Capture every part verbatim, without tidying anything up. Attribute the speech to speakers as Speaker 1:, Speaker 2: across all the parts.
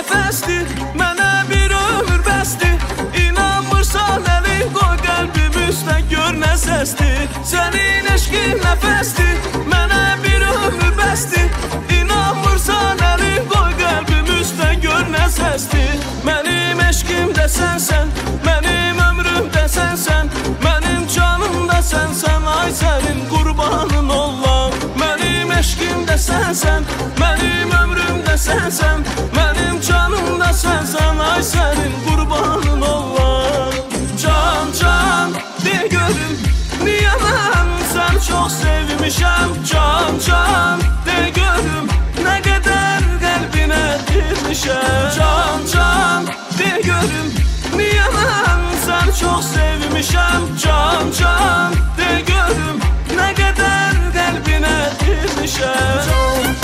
Speaker 1: nəfəsdir, mənə bir ömür bəsdir. İnanmırsan əli qoy qəlbim üstə, gör nə səsdir. Sənin eşqin nəfəsdir, mənə bir ömür bəsdir. İnanmırsan əli qoy qəlbim üstə, gör nə səsdir. Mənim eşqim də sənsən, mənim ömrüm də sənsən, mənim canım da sənsən, ay sənin qurbanın olan. Mənim eşqim də sənsən, mənim ömrüm də sənsən, mənim canım da sənsən, ay sənin qurbanın olan. Can, can, de görüm, niyə mən sən çox sevmişəm. Can, can, de görüm, nə qədər qəlbinə girmişəm. Can, can, de görüm, niyə mən sən çox sevmişəm. Can, can, de görüm, nə qədər qəlbinə girmişəm.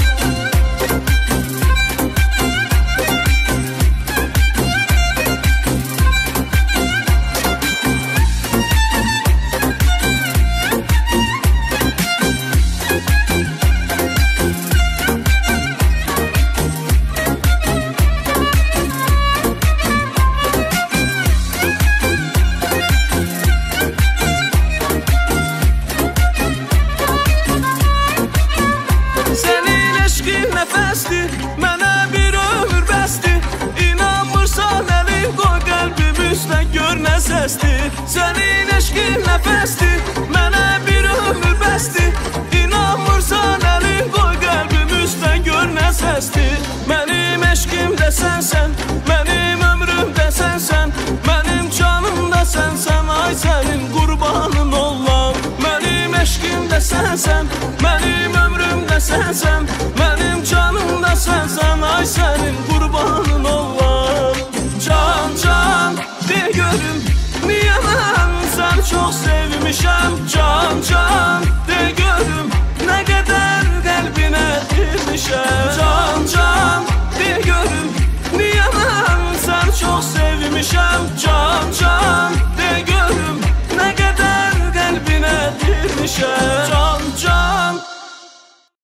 Speaker 1: Nəfəsdir, mənə bir ömür bəsdir. İnanmırsan əli qoy qəlbim üstə, gör nə səsdir. Sənin eşqin nəfəsdir, mənə bir ömür bəsdir. İnanmırsan əli qoy qəlbim